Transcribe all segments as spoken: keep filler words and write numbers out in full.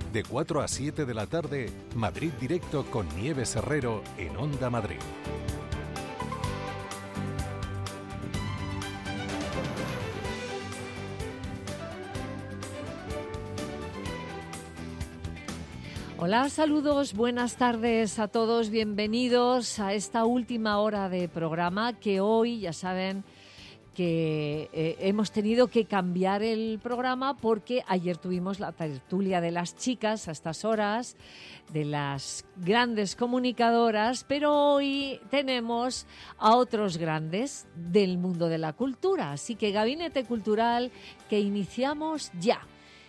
De cuatro a siete de la tarde, Madrid Directo con Nieves Herrero en Onda Madrid. Hola, saludos, buenas tardes a todos, bienvenidos a esta última hora de programa que hoy, ya saben, que eh, hemos tenido que cambiar el programa porque ayer tuvimos la tertulia de las chicas a estas horas, de las grandes comunicadoras, pero hoy tenemos a otros grandes del mundo de la cultura. Así que Gabinete Cultural que iniciamos ya,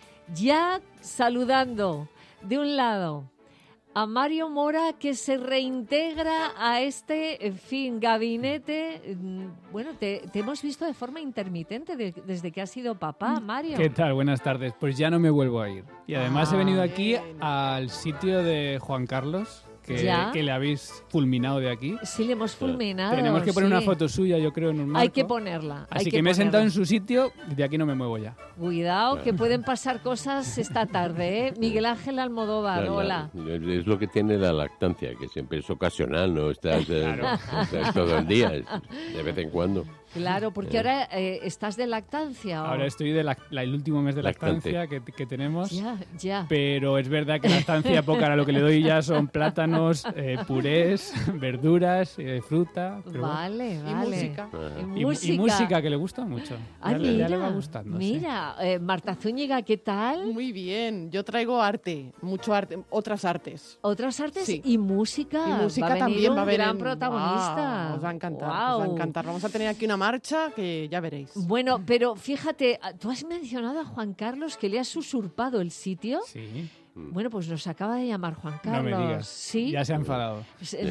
ya saludando de un lado a Mario Mora, que se reintegra a este, en fin, gabinete. Bueno, te, te hemos visto de forma intermitente de, desde que has sido papá, Mario. ¿Qué tal? Buenas tardes. Pues ya no me vuelvo a ir. Y además ah, he venido aquí al sitio de Juan Carlos, que, que le habéis fulminado de aquí. Sí, le hemos fulminado. Tenemos que poner sí. una foto suya, yo creo, en un marco. Hay que ponerla. Así hay que, que me ponerla. he sentado en su sitio y de aquí no me muevo ya. Cuidado, claro, que pueden pasar cosas esta tarde, ¿eh? Miguel Ángel Almodóvar, la, hola. La, es lo que tiene la lactancia, que siempre es ocasional, no estás, claro. eh, estás todo el día, es de vez en cuando. Claro, porque eh. ahora eh, estás de lactancia. ¿o? Ahora estoy de la, la, el último mes de Lactante. lactancia que, que tenemos. Ya, ya. Pero es verdad que lactancia poca, ahora lo que le doy ya son plátanos, eh, purés, verduras, eh, fruta. Pero vale, bueno. vale. Y música. Y, y música. Y música, que le gusta mucho. Ay, ya, mira, le, ya le va gustando. Mira, sí. eh, Marta Zúñiga, ¿qué tal? Muy bien, yo traigo arte, mucho arte, otras artes. ¿Otras artes? Sí. Y música. Y música va a también un va a haber gran en... protagonista. Wow, os va a encantar, wow. os va a encantar. Vamos a tener aquí una marcha que ya veréis. Bueno, pero fíjate, tú has mencionado a Juan Carlos que le has usurpado el sitio. Sí. Bueno, pues nos acaba de llamar Juan Carlos. No me digas. Sí. Ya se ha enfadado.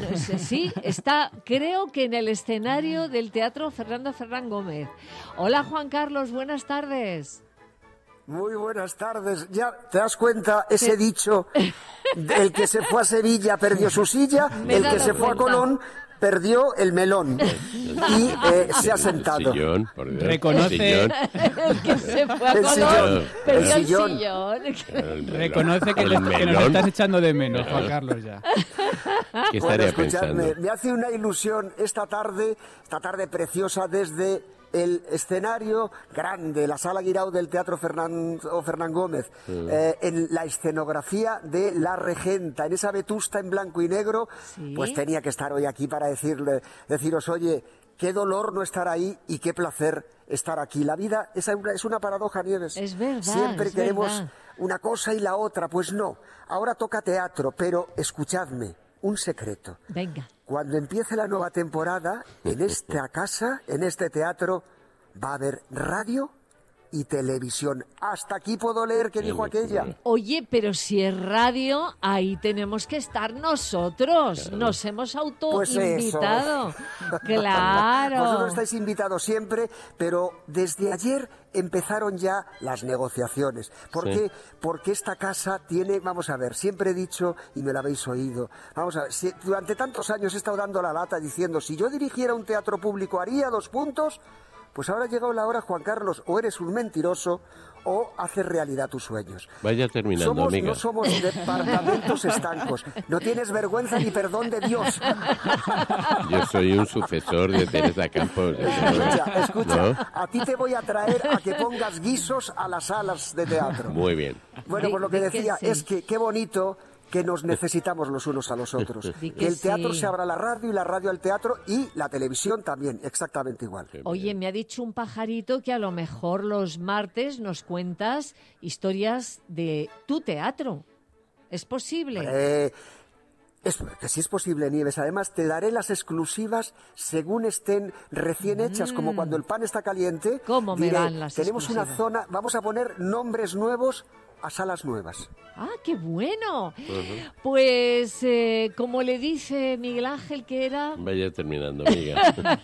Sí, está, creo que en el escenario del Teatro Fernando Fernán Gómez. Hola, Juan Carlos, buenas tardes. Muy buenas tardes. ¿Ya te das cuenta ese dicho? El que se fue a Sevilla perdió su silla, Me el que se fue cuenta. a Colón perdió el melón y eh, se ha sentado. El sillón, por Dios. Reconoce el, el que se fue a el Colón sillón. perdió el el sillón. sillón. El Reconoce que, le, que nos estás echando de menos, Juan Carlos, ya. ¿Qué estaría bueno, pensando? Me hace una ilusión esta tarde, esta tarde preciosa desde el escenario grande, la Sala Guirao del Teatro Fernán, o Fernán Gómez, sí. eh, en la escenografía de La Regenta, en esa vetusta en blanco y negro, ¿sí? Pues tenía que estar hoy aquí para decirle, deciros, oye, qué dolor no estar ahí y qué placer estar aquí. La vida es una, es una paradoja, Nieves. Es verdad. Siempre es queremos verdad. una cosa y la otra, pues no. Ahora toca teatro, pero escuchadme, un secreto. Venga. Cuando empiece la nueva temporada, en esta casa, en este teatro, va a haber radio y televisión. Hasta aquí puedo leer que dijo aquella. Oye, pero si es radio, ahí tenemos que estar nosotros. Claro. Nos hemos autoinvitado. Pues claro. Vosotros estáis invitados siempre, pero desde ayer empezaron ya las negociaciones. ¿Por sí. qué? Porque esta casa tiene, vamos a ver, siempre he dicho, y me lo habéis oído, vamos a ver, si, durante tantos años he estado dando la lata diciendo, si yo dirigiera un teatro público haría dos puntos. Pues ahora ha llegado la hora, Juan Carlos, o eres un mentiroso o haces realidad tus sueños. Vaya terminando, somos, amiga. No somos departamentos estancos. No tienes vergüenza ni perdón de Dios. Yo soy un sucesor de Teresa Campos. Escucha, escucha. ¿No? A ti te voy a traer a que pongas guisos a las salas de teatro. Muy bien. Bueno, pues lo que decía que sí. es que qué bonito que nos necesitamos los unos a los otros. que que el teatro sí. se abra a la radio y la radio al teatro y la televisión también, exactamente igual. Oye, me ha dicho un pajarito que a lo mejor los martes nos cuentas historias de tu teatro. ¿Es posible? Eh, es, que sí es posible, Nieves. Además, te daré las exclusivas según estén recién hechas, mm. como cuando el pan está caliente. ¿Cómo me diré, van las tenemos exclusivas? Una zona, vamos a poner nombres nuevos a salas nuevas. ¡Ah, qué bueno! Uh-huh. Pues, eh, como le dice Miguel Ángel, que era... Vaya terminando, amiga.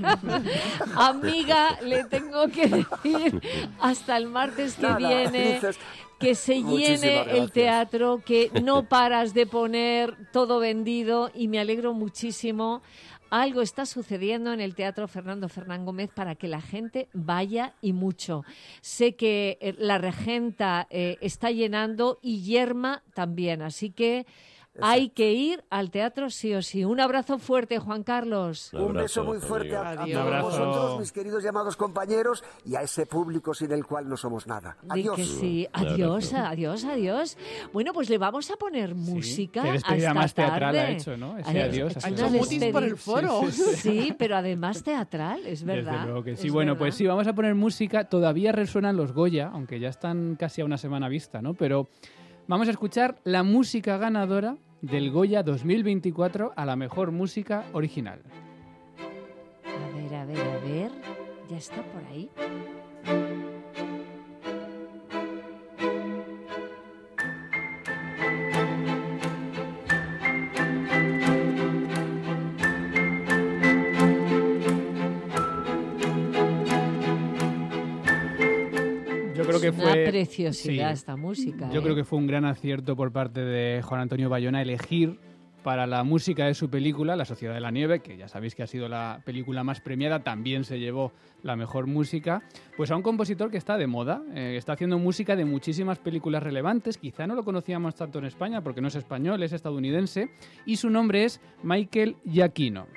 Amiga, le tengo que decir hasta el martes que Nada, viene... dices, que se llene el teatro, que no paras de poner todo vendido y me alegro muchísimo. algo está sucediendo en el Teatro Fernando Fernán Gómez para que la gente vaya y mucho. Sé que eh, la Regenta eh, está llenando y Yerma también, así que Exacto. hay que ir al teatro sí o sí. Un abrazo fuerte, Juan Carlos. Un, Un beso muy fuerte a, a todos vosotros, mis queridos llamados compañeros, y a ese público sin el cual no somos nada. Adiós. Que sí. Adiós, adiós, adiós. Bueno, pues le vamos a poner música sí. hasta tarde. Más teatral ha hecho, ¿no? Ese adiós. Ha hecho mutis por el foro. Sí, sí, sí. sí, pero además teatral, es verdad. Desde luego que sí. Es bueno, verdad. pues sí, vamos a poner música. Todavía resuenan los Goya, aunque ya están casi a una semana vista, ¿no? Pero vamos a escuchar la música ganadora del Goya dos mil veinticuatro a la mejor música original. A ver, a ver, a ver. ¿Ya está por ahí? Yo creo que fue una preciosidad sí, esta música. Yo ¿eh? creo que fue un gran acierto por parte de Juan Antonio Bayona elegir para la música de su película La Sociedad de la Nieve, que ya sabéis que ha sido la película más premiada, también se llevó la mejor música, pues a un compositor que está de moda, eh, está haciendo música de muchísimas películas relevantes, quizá no lo conocíamos tanto en España porque no es español, es estadounidense, y su nombre es Michael Giacchino.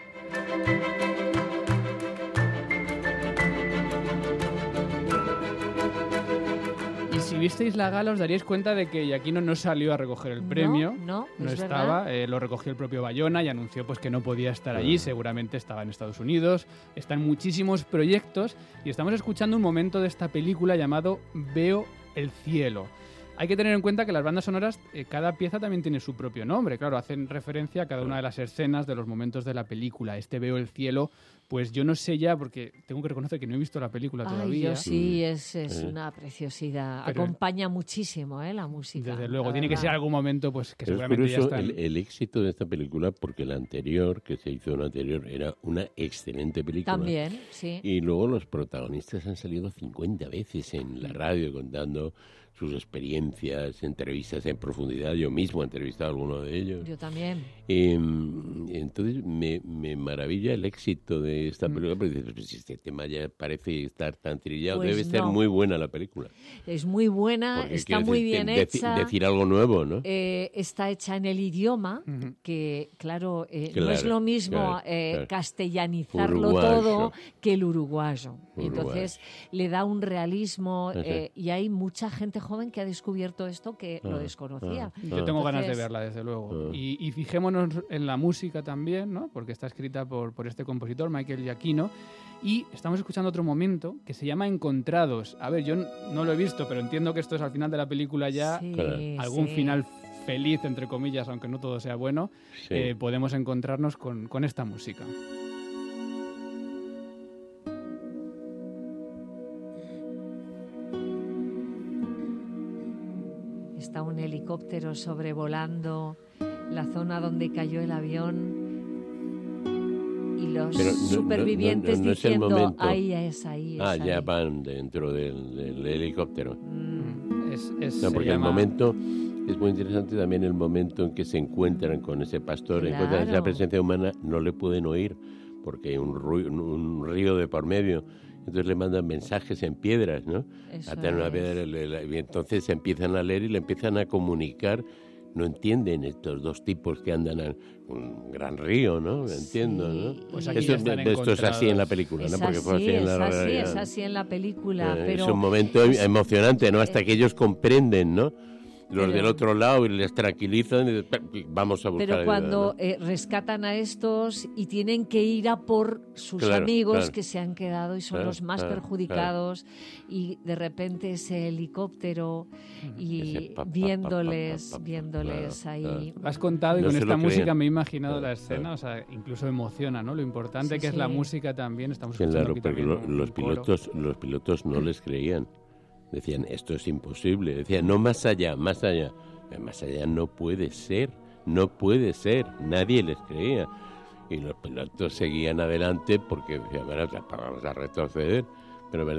Si visteis la gala os daríais cuenta de que Giacchino no salió a recoger el premio, no, no, no es estaba, eh, lo recogió el propio Bayona y anunció pues que no podía estar allí, seguramente estaba en Estados Unidos, está en muchísimos proyectos y estamos escuchando un momento de esta película llamado Veo el cielo. Hay que tener en cuenta que las bandas sonoras, eh, cada pieza también tiene su propio nombre, claro, hacen referencia a cada una de las escenas de los momentos de la película. Este Veo el cielo, pues yo no sé ya, porque tengo que reconocer que no he visto la película Ay, todavía. Yo sí, es, es una preciosidad. Pero acompaña muchísimo ¿eh? la música. Desde luego, tiene verdad. que ser algún momento pues que Pero seguramente es curioso ya está. El, el éxito de esta película, porque la anterior, que se hizo la anterior, era una excelente película. También, sí. Y luego los protagonistas han salido cincuenta veces en la radio contando sus experiencias, entrevistas en profundidad. Yo mismo he entrevistado a alguno de ellos. Yo también. Eh, entonces me, me maravilla el éxito de esta película, porque dices, pues, este tema ya parece estar tan trillado, pues debe no. ser muy buena la película. Es muy buena, Porque está muy decir, bien de, hecha. De, decir algo nuevo, ¿no? Eh, está hecha en el idioma, Uh-huh. que claro, eh, Claro, no es lo mismo claro, eh, claro. castellanizarlo Uruguayo. todo que el uruguayo. Uruguayo. Entonces le da un realismo Ajá. eh, y hay mucha gente joven que ha descubierto esto que lo Ah, desconocía. ah. Yo tengo ganas de Entonces- verla, desde luego. Ah. Y, y fijémonos en la música también, ¿no? Porque está escrita por, por este compositor, Michael Giacchino. Y estamos escuchando otro momento que se llama Encontrados. A ver, yo n- no lo he visto, pero entiendo que esto es al final de la película ya Sí, Claro. algún sí. final feliz, entre comillas, aunque no todo sea bueno. Sí. eh, podemos encontrarnos con, con esta música. Está un helicóptero sobrevolando la zona donde cayó el avión y los Pero no- no- supervivientes no- no es el diciendo momento. ahí es, ahí es. Ah, ahí". ya van dentro del, del helicóptero. Mm, Es, es- No, se porque llama- el momento es muy interesante también el momento en que se encuentran con ese pastor, encuentran esa Claro. presencia humana, no le pueden oír porque hay un, ru- un río de por medio. Entonces le mandan mensajes en piedras, ¿no? Eso Atan una es. piedra, le- le- y entonces se empiezan a leer y le empiezan a comunicar. No entienden estos dos tipos que andan a un gran río, ¿no? Entiendo, Sí. ¿no? Pues aquí Esto, ya están esto es así en la encontrados. película, Es ¿no? Porque fue así, así en es la así, realidad. es así en la película, Eh, pero es un momento es- emocionante, ¿no? Hasta eh, que ellos comprenden, ¿no? Los pero- del otro lado y les tranquilizan y dicen, vamos a buscar Pero ayuda, cuando ¿no? eh, rescatan a estos y tienen que ir a por sus Claro, amigos claro. que se han quedado y son Claro, los más claro, perjudicados y de repente ese helicóptero y Ese pa, pa, pa, viéndoles, pa, pa, pa, viéndoles claro, ahí. Lo has contado y No con se esta lo música creían. me he imaginado Claro, la escena, claro. o sea, incluso emociona, ¿no? Lo importante Sí, que es la sí. música también. Estamos escuchando Claro, aquí porque también lo- un- los un coro. pilotos, los pilotos no les creían. Decían, esto es imposible. Decían, no, más allá, más allá. Eh, Más allá no puede ser, no puede ser. Nadie les creía. Y los pilotos seguían adelante porque decían, bueno, ya vamos a retroceder. Pero, ¿verdad?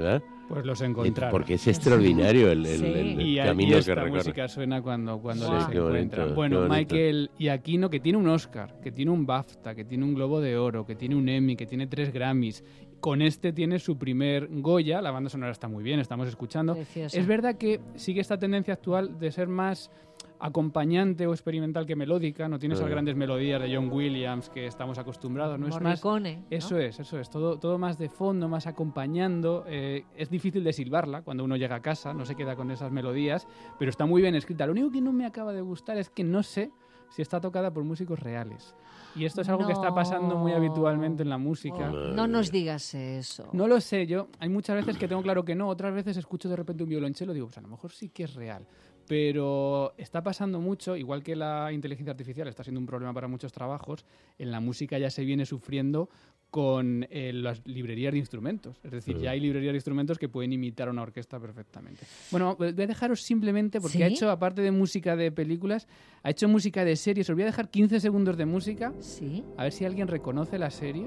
Pues los encontraron. Porque es extraordinario el, el, Sí. el, el y, camino y que esta recorre. música suena cuando, cuando Wow. les Sí, qué bonito, encuentran. qué Bueno, bonito. Michael Giacchino, que tiene un Oscar, que tiene un BAFTA, que tiene un Globo de Oro, que tiene un Emmy, que tiene tres Grammys. Con este tiene su primer Goya. La banda sonora está muy bien, estamos escuchando. Preciosa. Es verdad que sigue esta tendencia actual de ser más acompañante o experimental que melódica. No tiene esas Ah. grandes melodías de John Williams que estamos acostumbrados. No es más. Morricone, ¿no? Eso es, eso es. Todo, todo más de fondo, más acompañando. Eh, es difícil de silbarla cuando uno llega a casa, no se queda con esas melodías, pero está muy bien escrita. Lo único que no me acaba de gustar es que no sé si está tocada por músicos reales. Y esto es algo que está pasando muy No. habitualmente en la música. Oh, no nos digas eso. No lo sé, yo hay muchas veces que tengo claro que no, otras veces escucho de repente un violonchelo y digo, pues a lo mejor sí que es real. Pero está pasando mucho, igual que la inteligencia artificial está siendo un problema para muchos trabajos, en la música ya se viene sufriendo con eh, las librerías de instrumentos. Es decir, Sí. ya hay librerías de instrumentos que pueden imitar a una orquesta perfectamente. Bueno, voy a dejaros simplemente, porque ¿Sí? ha hecho, aparte de música de películas, ha hecho música de series. Os voy a dejar quince segundos de música, Sí. a ver si alguien reconoce la serie.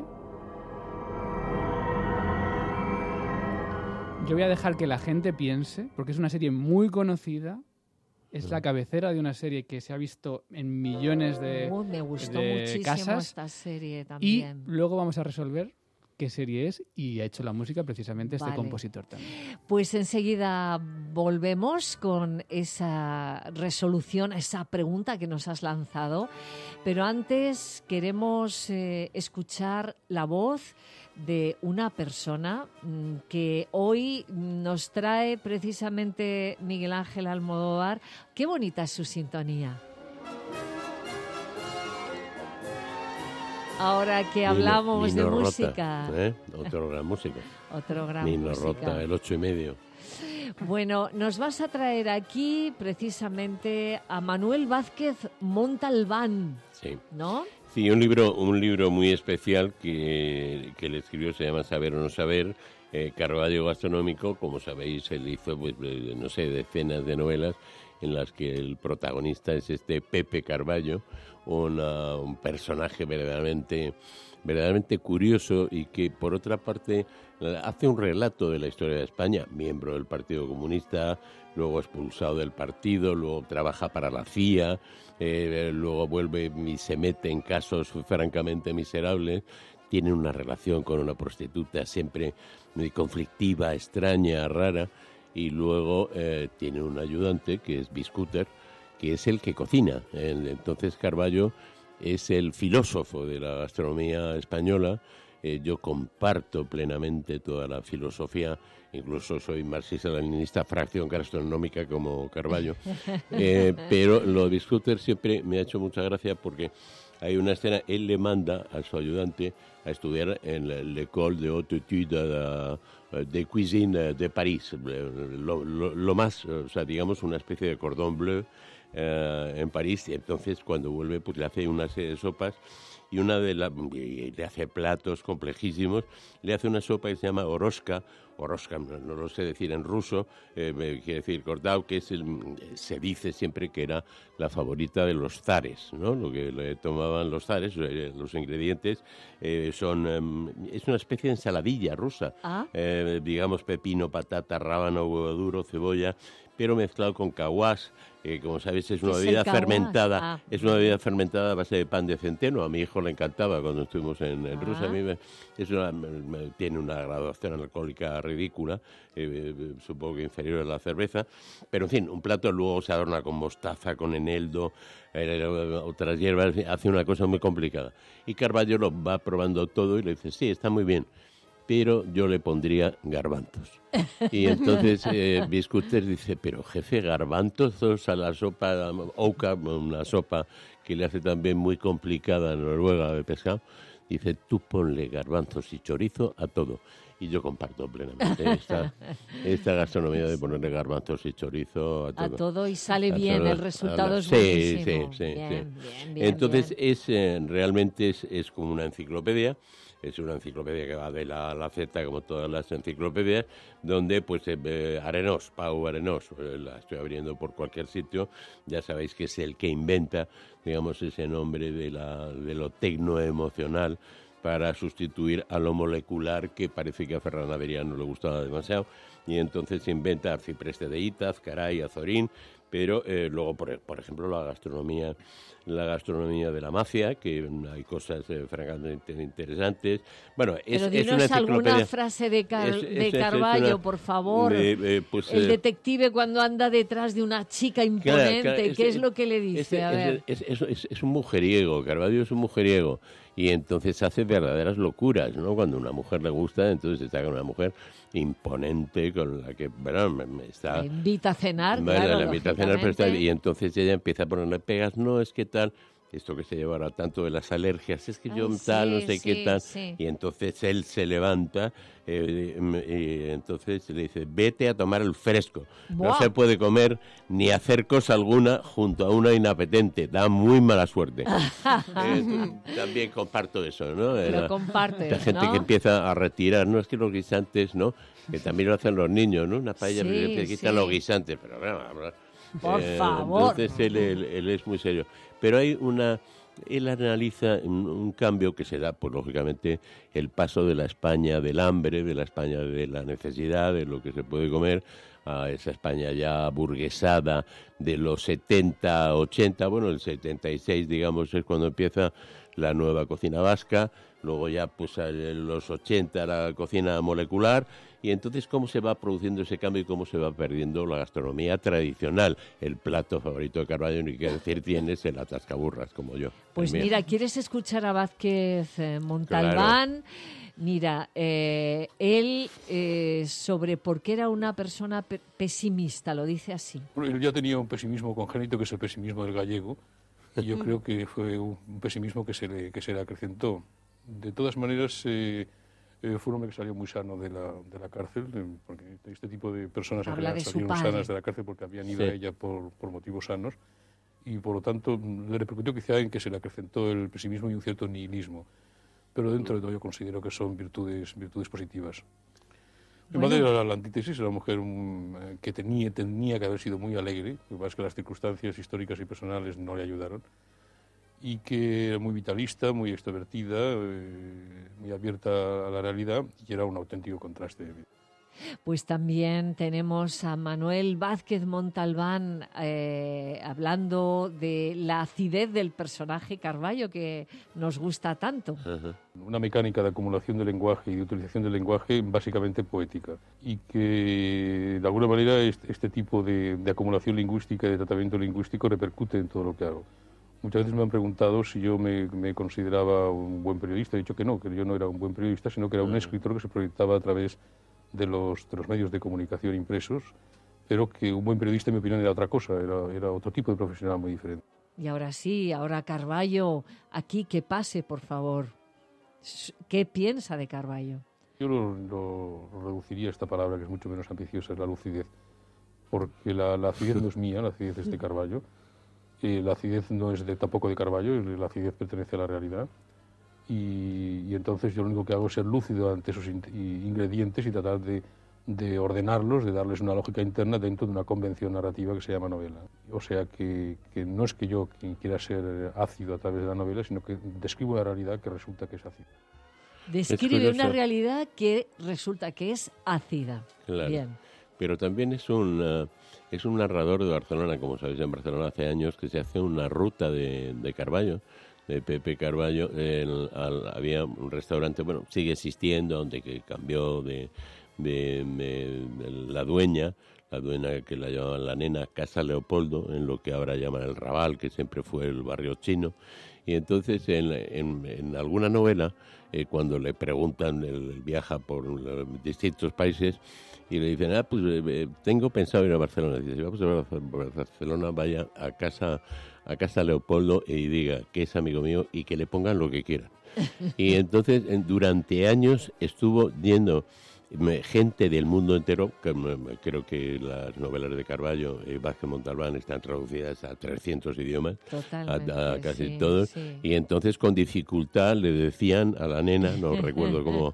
Yo voy a dejar que la gente piense, porque es una serie muy conocida. Es la cabecera de una serie que se ha visto en millones de, Uy, me gustó de muchísimo casas. esta serie Y también. luego vamos a resolver qué serie es, y ha hecho la música precisamente este Vale. compositor también. Pues enseguida volvemos con esa resolución, esa pregunta que nos has lanzado. Pero antes queremos eh, escuchar la voz de una persona mm, que hoy nos trae precisamente Miguel Ángel Almodóvar. Qué bonita es su sintonía. Ahora que hablamos Nino- de Nino Rota, música, ¿eh? Otro gran músico. otro gran Nino música. Rota, el ocho y medio. Bueno, nos vas a traer aquí precisamente a Manuel Vázquez Montalbán, Sí. ¿no? Sí, un libro, un libro muy especial que, que le escribió, se llama Saber o no saber, eh, Carballo gastronómico. Como sabéis, él hizo, pues, eh, no sé, decenas de novelas en las que el protagonista es este Pepe Carballo, una, un personaje verdaderamente, verdaderamente curioso y que, por otra parte, hace un relato de la historia de España, miembro del Partido Comunista, luego expulsado del partido, luego trabaja para la C I A, eh, luego vuelve y se mete en casos francamente miserables, tiene una relación con una prostituta siempre muy conflictiva, extraña, rara, y luego eh, tiene un ayudante que es Biscuter, que es el que cocina. Entonces Carballo es el filósofo de la gastronomía española. Eh, yo comparto plenamente toda la filosofía, incluso soy marxista-leninista, fracción gastronómica como Carballo, eh, pero lo de Biscuter siempre me ha hecho mucha gracia porque hay una escena, él le manda a su ayudante a estudiar en la- l'École de Haute Étude de, de Cuisine de París, lo, lo, lo más, o sea, digamos, una especie de cordón bleu eh, en París, y entonces cuando vuelve pues le hace una serie de sopas y una de las, le hace platos complejísimos, le hace una sopa que se llama oroshka, oroshka no, no lo sé decir en ruso, eh, quiere decir cordau, que es el, se dice siempre que era la favorita de los zares, ¿no? Lo que le tomaban los zares, eh, los ingredientes eh, son, eh, es una especie de ensaladilla rusa, Ah. eh, digamos pepino, patata, rábano, huevo duro, cebolla, pero mezclado con caguás, que como sabéis es una ¿Qué es el bebida caguás? fermentada, Ah. es una bebida fermentada a base de pan de centeno. A mi hijo le encantaba cuando estuvimos en, en Ah. Rusia. A mí me- es una- me- me- tiene una graduación alcohólica ridícula, eh, eh, supongo que inferior a la cerveza, pero en fin, un plato luego se adorna con mostaza, con eneldo, eh, otras hierbas, hace una cosa muy complicada. Y Carballo lo va probando todo y le dice, sí, está muy bien, pero yo le pondría garbanzos. Y entonces eh, Biscuter dice, pero jefe, garbanzos a la sopa Ouka, una sopa que le hace también muy complicada en Noruega de pescado. Dice, tú ponle garbanzos y chorizo a todo. Y yo comparto plenamente esta, esta gastronomía de ponerle garbanzos y chorizo a todo. A todo y sale A bien, todo, el resultado a la- es sí, buenísimo. Sí, sí, Bien, sí. bien, bien, Entonces, bien. es eh, realmente es, es como una enciclopedia, es una enciclopedia que va de la A a la Z, como todas las enciclopedias, donde, pues, eh, eh, Arenós, Pau Arenós, eh, la estoy abriendo por cualquier sitio, ya sabéis que es el que inventa, digamos, ese nombre de, la, de lo tecnoemocional, para sustituir a lo molecular, que parece que a Ferran Adrià no le gustaba demasiado, y entonces se inventa arcipreste de Ita, azcaray, azorín, pero eh, luego, por, por ejemplo, la gastronomía la gastronomía de la mafia, que hay cosas eh, francamente interesantes. Bueno, es, pero es una dinos alguna enciclopedia. frase de, Car Es- de es- es Carballo, una- por favor. de, eh, pues, El eh, detective cuando anda detrás de una chica Claro, imponente, claro, ¿qué este- es lo que le dice? este- A ver. Es, es- es- es un mujeriego, Carballo es un mujeriego, y entonces hace verdaderas locuras, ¿no? Cuando a una mujer le gusta, entonces está con una mujer imponente con la que, bueno, me- me está... Le invita a cenar, Vale, claro, la invita a cenar, pero está- lógicamente. y entonces ella empieza a ponerle pegas, no, es que tal, esto que se lleva ahora tanto de las alergias, es que yo Ay, tal, no sí, sé qué sí, tal, sí. y entonces él se levanta eh, y entonces le dice, vete a tomar el fresco, no Buah. se puede comer ni hacer cosa alguna junto a una inapetente, da muy mala suerte. Eh, también comparto eso, ¿no? Lo La- compartes, La gente ¿no? que empieza a retirar, no es que los guisantes, ¿no? Que también lo hacen los niños, ¿no? Una paella Sí, que te quitan sí. los guisantes, pero bueno, bueno, Por eh, favor. Entonces él, él- él es muy serio. Pero hay una... Él analiza un, un cambio que se da, pues lógicamente, el paso de la España del hambre, de la España de la necesidad, de lo que se puede comer, a esa España ya burguesada de los setenta, ochenta, bueno, el setenta y seis, digamos, es cuando empieza la nueva cocina vasca, luego ya pues en los ochenta la cocina molecular, y entonces cómo se va produciendo ese cambio y cómo se va perdiendo la gastronomía tradicional. El plato favorito de Carballo, ni qué decir tienes, el atascaburras, como yo. Pues el mío. mira, ¿quieres escuchar a Vázquez eh, Montalbán? Mira, eh, él eh, sobre por qué era una persona pe- pesimista, lo dice así. Bueno, él ya tenía un pesimismo congénito, que es el pesimismo del gallego, y yo creo que fue un un pesimismo que se le, que se le acrecentó. De todas maneras, eh, eh, fue un hombre que salió muy sano de la, de la cárcel, eh, porque este tipo de personas en Habla general de su salieron padre. sanas de la cárcel porque habían ido Sí. a ella por, por motivos sanos, y por lo tanto le repercutió quizá en que se le acrecentó el pesimismo y un cierto nihilismo. Pero dentro de todo yo considero que son virtudes, virtudes positivas. Mi Bueno. madre era la antítesis, era una mujer um, eh, que tenía, tenía que haber sido muy alegre, lo que pasa es que las circunstancias históricas y personales no le ayudaron, y que era muy vitalista, muy extrovertida, eh, muy abierta a la realidad, y era un auténtico contraste. Pues también tenemos a Manuel Vázquez Montalbán eh, hablando de la acidez del personaje Carballo, que nos gusta tanto. Ajá. Una mecánica de acumulación de lenguaje y de utilización del lenguaje básicamente poética, y que de alguna manera este, este tipo de, de acumulación lingüística y de tratamiento lingüístico repercute en todo lo que hago. Muchas veces me han preguntado si yo me, me consideraba un buen periodista. He dicho que no, que yo no era un buen periodista, sino que era un escritor que se proyectaba a través de los, de los medios de comunicación impresos, pero que un buen periodista, en mi opinión, era otra cosa, era, era otro tipo de profesional muy diferente. Y ahora sí, ahora Carballo, aquí que pase, por favor. ¿Qué piensa de Carballo? Yo lo, lo- lo reduciría a esta palabra, que es mucho menos ambiciosa, es la lucidez, porque la, la acidez no es mía, la acidez es de Carballo, eh, la acidez no es de, tampoco de Carballo, la acidez pertenece a la realidad, y, y entonces yo lo único que hago es ser lúcido ante esos in- y- ingredientes y tratar de, de ordenarlos, de darles una lógica interna dentro de una convención narrativa que se llama novela. O sea que, que no es que yo quien quiera ser ácido a través de la novela, sino que describo una realidad que resulta que es ácida. Describe curioso. una realidad que resulta que es ácida. Claro. Bien. Pero también es un, eh, es un narrador de Barcelona, como sabéis, en Barcelona hace años que se hace una ruta de, de Carballo, de Pepe Carballo. El- al- había un restaurante, bueno, sigue existiendo, donde que cambió de, de- de- de la dueña, la dueña que la llamaban la nena, Casa Leopoldo, en lo que ahora llaman el Raval, que siempre fue el barrio chino. Y entonces en, en- en alguna novela, eh, cuando le preguntan, él, él viaja por eh, distintos países y le dicen, ah, pues eh, tengo pensado ir a Barcelona. Dice, si vamos a Barcelona, vaya a casa, a casa Leopoldo y diga que es amigo mío y que le pongan lo que quieran. Y entonces en- durante años estuvo yendo me- gente del mundo entero, que me- me- creo que las novelas de Carballo y Vázquez Montalbán están traducidas a trescientos idiomas, a, Totalmente. a casi sí, todos, sí. y entonces con dificultad le decían a la nena, no recuerdo cómo,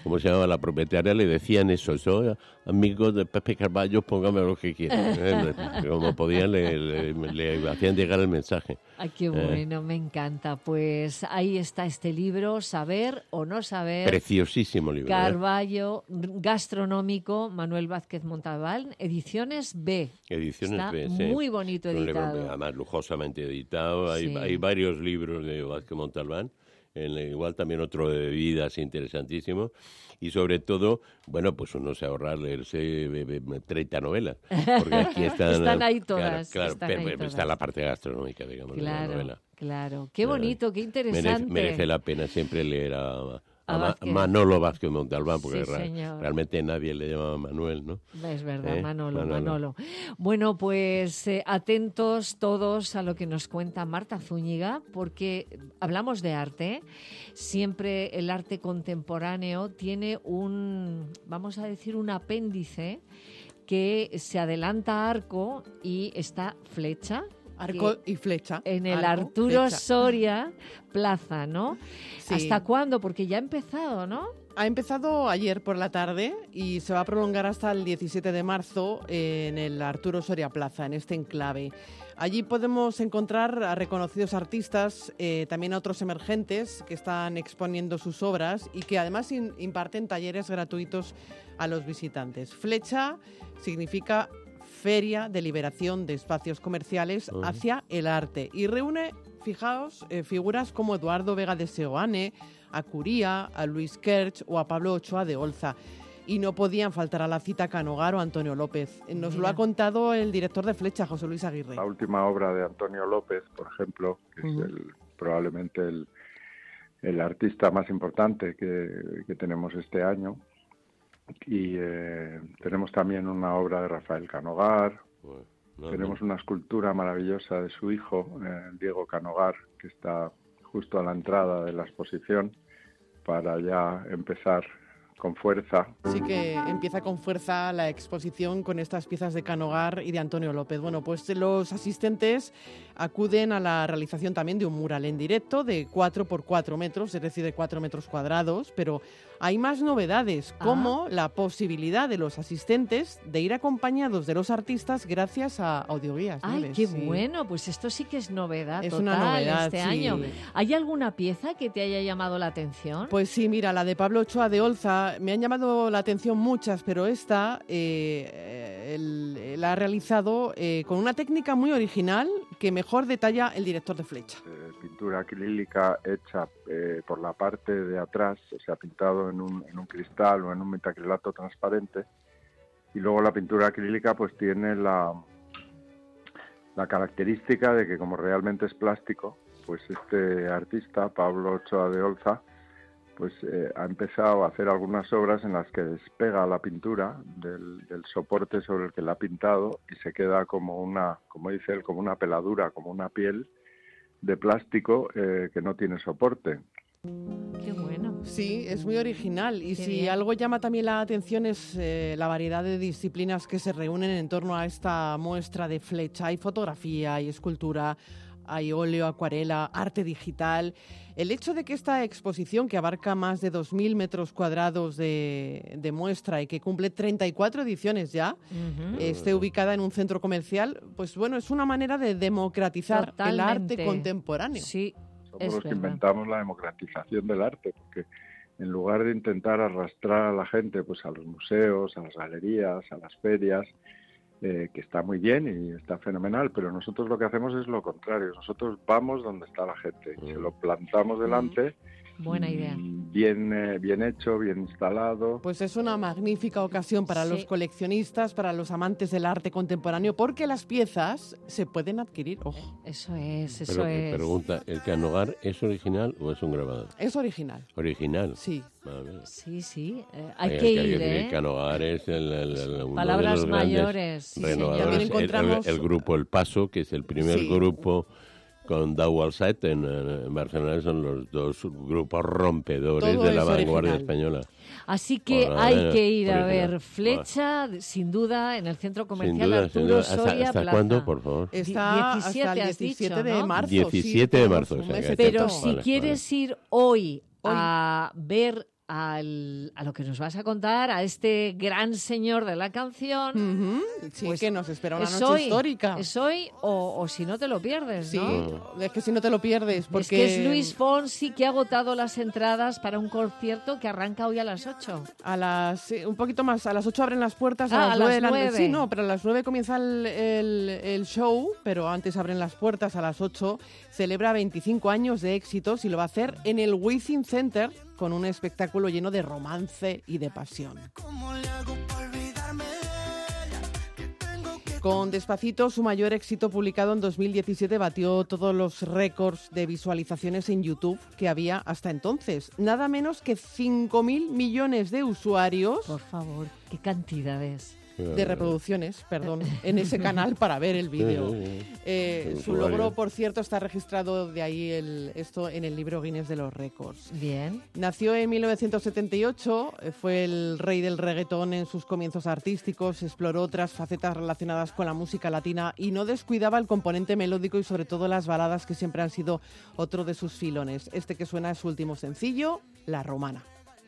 ¿cómo se llamaba? La propietaria le decían eso, soy amigo de Pepe Carballo, póngame lo que quiera. ¿Eh? Como podían, le, le, le hacían llegar el mensaje. Ay, qué bueno, eh. me encanta. Pues ahí está este libro, Saber o no saber. Preciosísimo libro. Carballo, ¿eh? Gastronómico, Manuel Vázquez Montalbán, ediciones B. Ediciones está B, sí. Muy bonito editado. Libro, además, lujosamente editado. Hay, sí. hay varios libros de Vázquez Montalbán. En, igual también otro de bebidas interesantísimo. Y sobre todo, bueno, pues uno se ahorra leerse treinta novelas. Porque aquí están, están ahí todas. Claro, claro están pero, ahí pero todas. está la parte gastronómica, digamos, claro, de la novela. Claro, qué bonito, qué interesante. Merece, merece la pena siempre leer a, a, a Vázquez. Manolo Vázquez Montalbán, porque sí, ra, realmente nadie le llamaba Manuel, ¿no? Es verdad, ¿Eh? Manolo, Manolo, Manolo. Bueno, pues eh, atentos todos a lo que nos cuenta Marta Zúñiga, porque hablamos de arte. Siempre el arte contemporáneo tiene un, vamos a decir, un apéndice que se adelanta a arco y está flecha. Arco y flecha. En el Arco, Arturo flecha. Soria Plaza, ¿no? Sí. ¿Hasta cuándo? Porque ya ha empezado, ¿no? Ha empezado ayer por la tarde y se va a prolongar hasta el diecisiete de marzo en el Arturo Soria Plaza, en este enclave. Allí podemos encontrar a reconocidos artistas, eh, también a otros emergentes que están exponiendo sus obras y que además in- imparten talleres gratuitos a los visitantes. Flecha significa Feria de Liberación de Espacios Comerciales uh-huh. hacia el arte y reúne, fijaos, eh, figuras como Eduardo Vega de Seoane, a Curía, a Luis Kerch o a Pablo Ochoa de Olza. Y no podían faltar a la cita Canogar o Antonio López. Nos Mira. lo ha contado el director de Flecha, José Luis Aguirre. La última obra de Antonio López, por ejemplo, que uh-huh. es el, probablemente el, el artista más importante que, que tenemos este año. Y eh, tenemos también una obra de Rafael Canogar, bueno, no, tenemos no. una escultura maravillosa de su hijo, eh, Diego Canogar, que está justo a la entrada de la exposición para ya empezar con fuerza. Sí que empieza con fuerza la exposición con estas piezas de Canogar y de Antonio López. Bueno, pues los asistentes acuden a la realización también de un mural en directo de cuatro por cuatro metros, es decir, de cuatro metros cuadrados, pero hay más novedades, como ah. la posibilidad de los asistentes de ir acompañados de los artistas gracias a audioguías. ¡Ay, ¿Nieves? qué sí. bueno! Pues esto sí que es novedad es total una novedad, este sí. año. ¿Hay alguna pieza que te haya llamado la atención? Pues sí, mira, la de Pablo Ochoa de Olza, me han llamado la atención muchas, pero esta eh, el, la ha realizado eh, con una técnica muy original que mejor detalla el director de Flecha. Eh, pintura acrílica hecha eh, por la parte de atrás, o sea, pintado en un, en un cristal o en un metacrilato transparente, y luego la pintura acrílica pues tiene la, la característica de que como realmente es plástico, pues este artista, Pablo Ochoa de Olza, pues eh, ha empezado a hacer algunas obras en las que despega la pintura del, del soporte sobre el que la ha pintado y se queda como una, como dice él, como una peladura, como una piel de plástico eh, que no tiene soporte. Qué bueno. Sí, es muy original. Y Qué si bien. algo llama también la atención es eh, la variedad de disciplinas que se reúnen en torno a esta muestra de Flecha. Hay fotografía, hay escultura, hay óleo, acuarela, arte digital. El hecho de que esta exposición, que abarca más de dos mil metros cuadrados de, de muestra y que cumple treinta y cuatro ediciones ya, uh-huh. esté ubicada en un centro comercial, pues bueno, es una manera de democratizar Totalmente. el arte contemporáneo. Sí. Somos Es los que verdad. inventamos la democratización del arte, porque en lugar de intentar arrastrar a la gente pues a los museos, a las galerías, a las ferias, eh, que está muy bien y está fenomenal, pero nosotros lo que hacemos es lo contrario. Nosotros vamos donde está la gente, y se lo plantamos delante. Buena idea. Bien, eh, bien hecho, bien instalado. Pues es una magnífica ocasión para Sí. los coleccionistas, para los amantes del arte contemporáneo, porque las piezas se pueden adquirir. Ojo, Eso es, eso Pero es. pregunta, ¿el Canogar es original o es un grabado? es original. Original. Sí. Vale. Sí, sí. eh, hay Hay que ir, decir, ¿eh? El Canogar es el, el, el- uno Palabras de los grandes mayores, sí, renovadores. señor. También El- encontramos- el, el grupo El Paso, que es el primer Sí. grupo con Dau Alsat en, en Barcelona, son los dos grupos rompedores Todo de la es vanguardia original. española. Así que Bueno, hay bueno, que ir a original. ver Flecha, sin duda, en el centro Sin comercial duda, sin Arturo duda. ¿Hasta, Soria hasta Plaza. cuándo, por favor? Está diecisiete hasta el has diecisiete dicho, de ¿no? marzo. diecisiete de sí, marzo, un o sea, mes que entero. Pero Vale, si vale. quieres ir hoy, Hoy. a ver al, a lo que nos vas a contar, a este gran señor de la canción. Uh-huh. Sí, pues que nos espera una es noche hoy, histórica. Es hoy o, o si no te lo pierdes, Sí, ¿no? es que si no te lo pierdes, porque... Es que es Luis Fonsi, que ha agotado las entradas para un concierto que arranca hoy a las ocho. A las, sí, un poquito más, a las ocho abren las puertas, a Ah, las a nueve las de la noche. nueve. Sí, no, pero a las nueve comienza el, el, el show, pero antes abren las puertas a las ocho. Celebra veinticinco años de éxitos y lo va a hacer en el Wizzing Center con un espectáculo lleno de romance y de pasión. Con Despacito, su mayor éxito publicado en dos mil diecisiete batió todos los récords de visualizaciones en YouTube que había hasta entonces. Nada menos que cinco mil millones de usuarios. Por favor, qué cantidades. De reproducciones, perdón, en ese canal para ver el vídeo. Eh, su logro, por cierto, está registrado de ahí el, esto en el libro Guinness de los récords. Bien. Nació en mil novecientos setenta y ocho, fue el rey del reggaetón en sus comienzos artísticos, exploró otras facetas relacionadas con la música latina y no descuidaba el componente melódico y sobre todo las baladas, que siempre han sido otro de sus filones. Este que suena es su último sencillo, La Romana.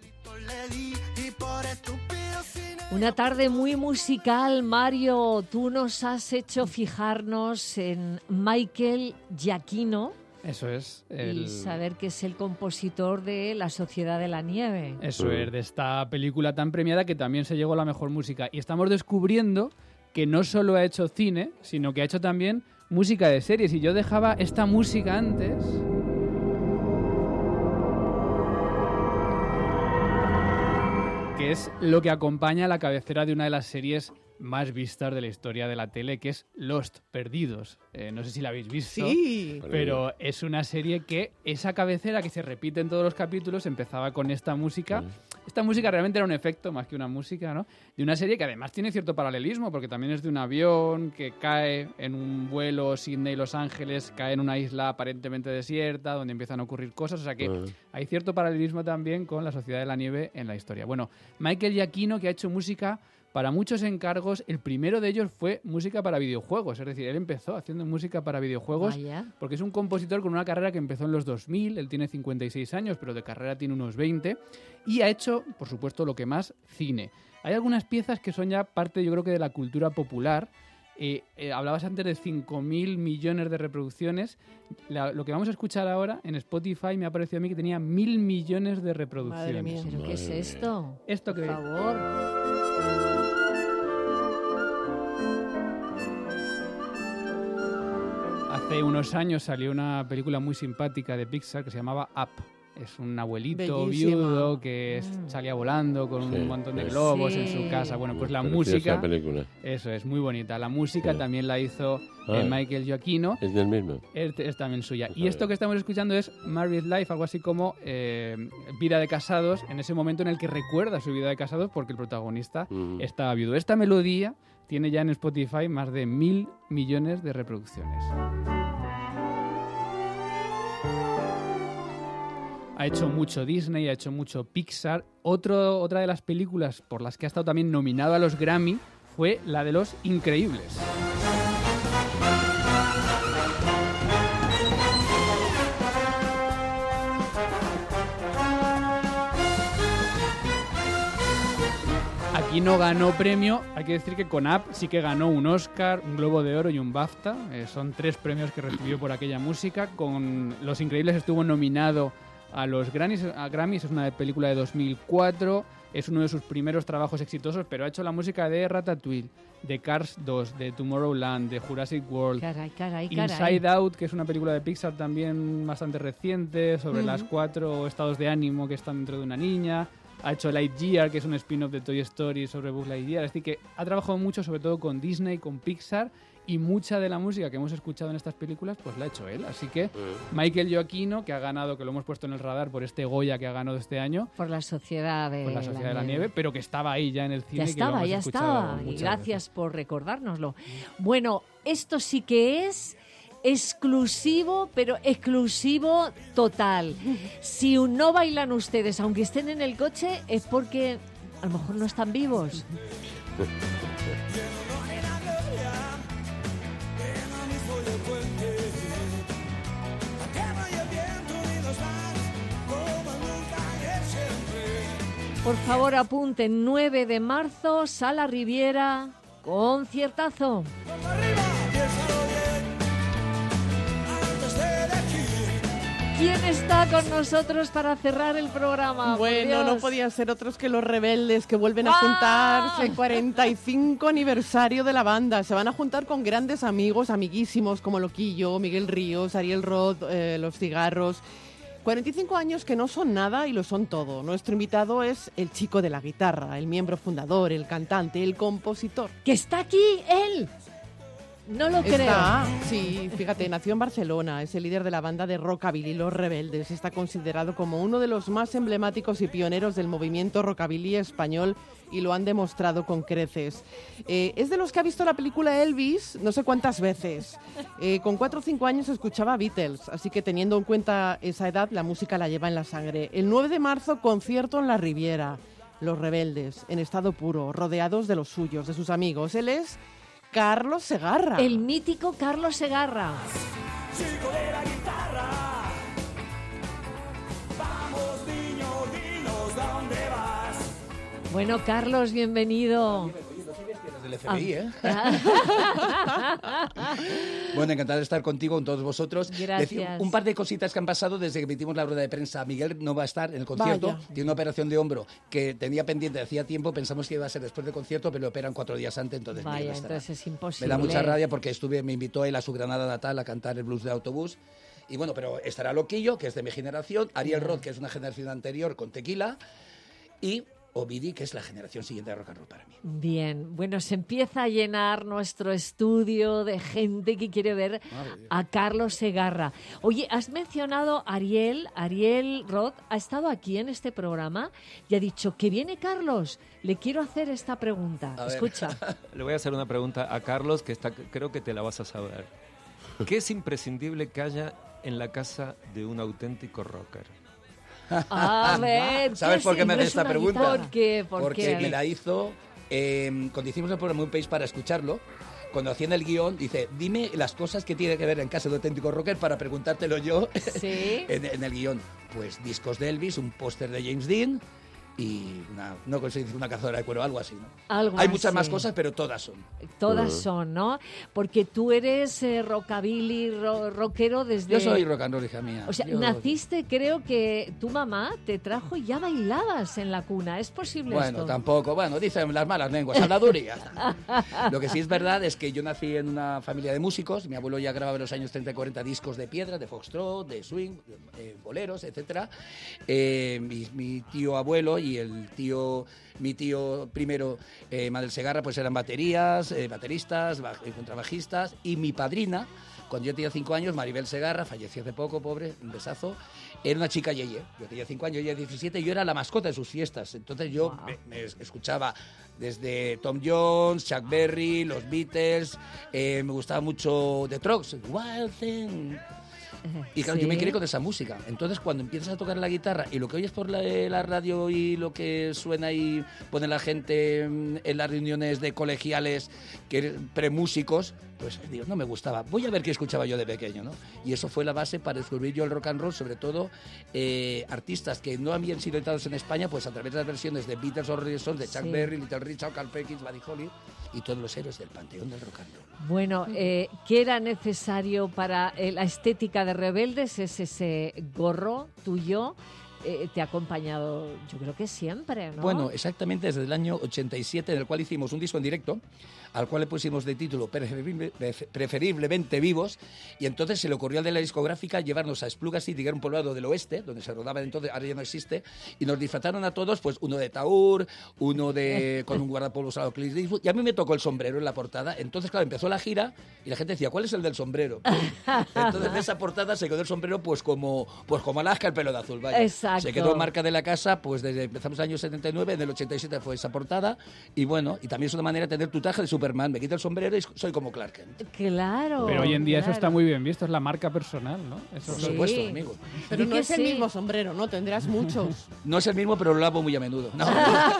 Una tarde muy musical, Mario. Tú nos has hecho fijarnos en Michael Giacchino. Eso es. El... Y saber que es el compositor de La Sociedad de la Nieve. Eso es, de esta película tan premiada que también se llevó la mejor música. Y estamos descubriendo que no solo ha hecho cine, sino que ha hecho también música de series. Y yo dejaba esta música antes... que es lo que acompaña a la cabecera de una de las series más vistas de la historia de la tele, que es Lost, Perdidos. Eh, no sé si la habéis visto, sí, pero es una serie que esa cabecera que se repite en todos los capítulos empezaba con esta música. Sí. Esta música realmente era un efecto más que una música, ¿no? De una serie que además tiene cierto paralelismo, porque también es de un avión que cae en un vuelo Sydney-Los Ángeles, cae en una isla aparentemente desierta, donde empiezan a ocurrir cosas. O sea que uh-huh. hay cierto paralelismo también con La Sociedad de la Nieve en la historia. Bueno, Michael Giacchino, que ha hecho música para muchos encargos. El primero de ellos fue música para videojuegos, es decir, él empezó haciendo música para videojuegos. Vaya. Porque es un compositor con una carrera que empezó en los dos mil, él tiene cincuenta y seis años, pero de carrera tiene unos veinte, y ha hecho, por supuesto, lo que más, cine. Hay algunas piezas que son ya parte, yo creo que de la cultura popular. Eh, eh, hablabas antes de cinco mil millones de reproducciones. La, lo que vamos a escuchar ahora en Spotify me ha parecido a mí que tenía mil millones de reproducciones. Madre mía, ¿pero qué es esto? Esto que... Por favor. Hace unos años salió una película muy simpática de Pixar que se llamaba Up. Es un abuelito Bellísima. viudo que mm. salía volando con sí, un montón de globos sí. en su casa. Bueno, pues la música... película. Eso, es muy bonita. La música sí. también la hizo ah, Michael Giacchino. ¿Es del mismo? Es, es también suya. Y esto que estamos escuchando es Married Life, algo así como eh, Vida de Casados, en ese momento en el que recuerda su vida de casados porque el protagonista mm. estaba viudo. Esta melodía tiene ya en Spotify más de mil millones de reproducciones. Ha hecho mucho Disney, ha hecho mucho Pixar. Otro, otra de las películas por las que ha estado también nominado a los Grammy fue la de Los Increíbles. Aquí no ganó premio, hay que decir que con Up sí que ganó un Oscar, un Globo de Oro y un BAFTA. Eh, son tres premios que recibió por aquella música. Con Los Increíbles estuvo nominado a los Grammys, a Grammys, es una película de dos mil cuatro, es uno de sus primeros trabajos exitosos, pero ha hecho la música de Ratatouille, de Cars dos, de Tomorrowland, de Jurassic World, caray, caray, Inside caray. Out, que es una película de Pixar también bastante reciente, sobre mm. las cuatro estados de ánimo que están dentro de una niña. Ha hecho Lightyear, que es un spin-off de Toy Story sobre Buzz Lightyear. Es decir, que ha trabajado mucho, sobre todo con Disney, con Pixar, y mucha de la música que hemos escuchado en estas películas, pues la ha hecho él. Así que Michael Giacchino, que ha ganado, que lo hemos puesto en el radar por este Goya que ha ganado este año. Por la Sociedad de, por la, Sociedad la, de la nieve. nieve, pero que estaba ahí ya en el cine. Ya estaba, que ya estaba. Y gracias veces. por recordárnoslo. Bueno, esto sí que es exclusivo, pero exclusivo total. Si no bailan ustedes, aunque estén en el coche, es porque a lo mejor no están vivos. Por favor, apunten, nueve de marzo, Sala Riviera, conciertazo. ¿Quién está con nosotros para cerrar el programa? Bueno, no podían ser otros que los Rebeldes, que vuelven a ¡Ah! juntarse. cuarenta y cinco aniversario de la banda. Se van a juntar con grandes amigos, amiguísimos, como Loquillo, Miguel Ríos, Ariel Roth, eh, Los Cigarros. cuarenta y cinco años que no son nada y lo son todo. Nuestro invitado es el chico de la guitarra, el miembro fundador, el cantante, el compositor. ¡Que está aquí él! No lo Está, creo. sí, fíjate, nació en Barcelona, es el líder de la banda de rockabilly Los Rebeldes, está considerado como uno de los más emblemáticos y pioneros del movimiento rockabilly español y lo han demostrado con creces. Eh, es de los que ha visto la película Elvis no sé cuántas veces. Eh, con cuatro o cinco años escuchaba Beatles, así que teniendo en cuenta esa edad, la música la lleva en la sangre. El nueve de marzo, concierto en la Riviera, Los Rebeldes, en estado puro, rodeados de los suyos, de sus amigos. Él es Carlos Segarra. El mítico Carlos Segarra. Chico de la guitarra, vamos niño, dinos dónde vas. Bueno, Carlos, bienvenido. Del F B I, ¿eh? Ah. Bueno, encantado de estar contigo, con todos vosotros. Gracias. Decir un par de cositas que han pasado desde que emitimos la rueda de prensa. Miguel no va a estar en el concierto, Vaya. tiene una operación de hombro que tenía pendiente hacía tiempo, pensamos que iba a ser después del concierto, pero lo operan cuatro días antes, entonces Miguel Vaya, no estará. entonces es imposible. Me da mucha rabia porque estuve, me invitó él a su Granada natal a cantar el blues de autobús. Y bueno, pero estará Loquillo, que es de mi generación, Ariel Roth, que es una generación anterior con Tequila, y Ovidi, que es la generación siguiente de rock and roll para mí. Bien, bueno, se empieza a llenar nuestro estudio de gente que quiere ver a Carlos Segarra. Oye, has mencionado a Ariel, Ariel Roth ha estado aquí en este programa y ha dicho que viene Carlos. Le quiero hacer esta pregunta. A ver. Escucha. Le voy a hacer una pregunta a Carlos que está, creo que te la vas a saber. ¿Qué es imprescindible que haya en la casa de un auténtico rocker? A ver, ¿Sabes por qué me hace haces esta una pregunta? guitarra? ¿Por qué? ¿Por Porque qué? me la hizo eh, cuando hicimos el programa Un País para escucharlo. Cuando hacían el guión, dice, dime las cosas que tiene que ver en casa de auténtico rocker para preguntártelo yo ¿Sí? en, en el guión. Pues discos de Elvis, un póster de James Dean y una, no conseguí una cazadora de cuero, algo así, ¿no? Algo Hay muchas así. más cosas, pero todas son. Todas son, ¿no? Porque tú eres eh, rockabilly, ro- rockero desde... Yo soy rock and roll, hija mía. O sea, Yo- naciste, creo que tu mamá te trajo y ya bailabas en la cuna. ¿Es posible Bueno, esto? tampoco. Bueno, dicen las malas lenguas, habladurías. Lo que sí es verdad es que yo nací en una familia de músicos. Mi abuelo ya grababa en los años treinta y cuarenta discos de piedra, de foxtrot, de swing, eh, boleros, etcétera. Eh, mi, mi tío abuelo y el tío, mi tío primero, eh, Manuel Segarra, pues eran baterías, eh, bateristas, baj- eh, contrabajistas. Y mi padrina, cuando yo tenía cinco años, Maribel Segarra, falleció hace poco, pobre, un besazo, era una chica yeye. Yo tenía cinco años, ella diecisiete, y yo era la mascota de sus fiestas. Entonces yo Wow. me, me escuchaba desde Tom Jones, Chuck Berry, los Beatles, eh, me gustaba mucho The Trucks, Wild Thing. Y claro, yo me Sí. crié con esa música. Entonces, cuando empiezas a tocar la guitarra y lo que oyes por la, la radio y lo que suena y pone la gente mm, en las reuniones de colegiales, que premúsicos, pues digo, no me gustaba. Voy a ver qué escuchaba yo de pequeño, ¿no? Y eso fue la base para descubrir yo el rock and roll, sobre todo eh, artistas que no habían sido editados en España, pues a través de las versiones de Beatles o Rolling Stones, de Chuck Sí. Berry, Little Richard, Carl Perkins, Buddy Holly y todos los héroes del panteón del rock and roll. Bueno, eh, ¿qué era necesario para eh, la estética de Rebeldes? Es ese gorro tuyo. Eh, te ha acompañado, yo creo que siempre, ¿no? Bueno, exactamente desde el año ochenta y siete, en el cual hicimos un disco en directo, al cual le pusimos de título Preferible- pref- Preferiblemente Vivos, y entonces se le ocurrió al de la discográfica llevarnos a Espluga City, que era un poblado del oeste, donde se rodaba entonces, ahora ya no existe, y nos disfrazaron a todos, pues uno de Taur, uno de con un guardapolvos a lo Clint Eastwood, y a mí me tocó el sombrero en la portada. Entonces, claro, empezó la gira y la gente decía, ¿cuál es el del sombrero? Entonces, de esa portada se quedó el sombrero pues como, pues como Alaska, el pelo de azul, vaya. Exacto. Se quedó marca de la casa, pues desde empezamos el año setenta y nueve, en el ochenta y siete fue esa portada, y bueno, y también es una manera de tener tu traje de Superman, me quita el sombrero y soy como Clark Kent. Claro. Pero hoy en día eso claro. está muy bien visto, es la marca personal, ¿no? Eso Por es lo- supuesto, amigo. Pero Di no que es el sí. mismo sombrero, ¿no? Tendrás muchos. No es el mismo, pero lo lavo muy a menudo. No.